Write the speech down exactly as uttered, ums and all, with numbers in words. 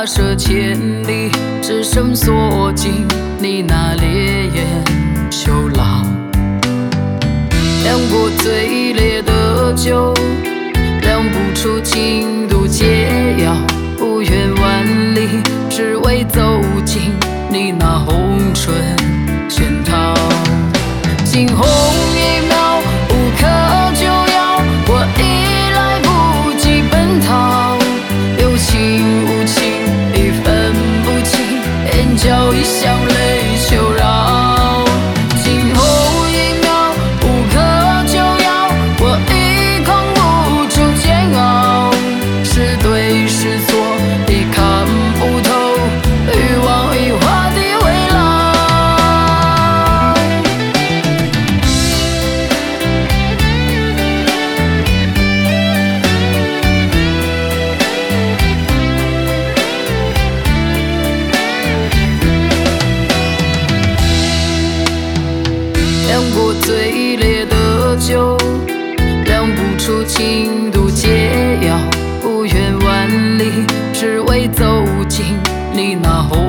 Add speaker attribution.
Speaker 1: 跋涉千里，只身锁进你那烈焰囚牢。酿过最烈的酒，酿不出轻度解药，不远万里，只为走进你那红唇仙桃。惊鸿一秒，无可救药，我已来不及奔逃。有情无情，已分不清，眼角已像泪秋绕。惊鸿一秒，无可救药，我已扛不住煎熬。是对是错，已看不透，欲望已化地为牢。酿过最烈的酒，酿不出轻度解药，不远万里，只为走进你那红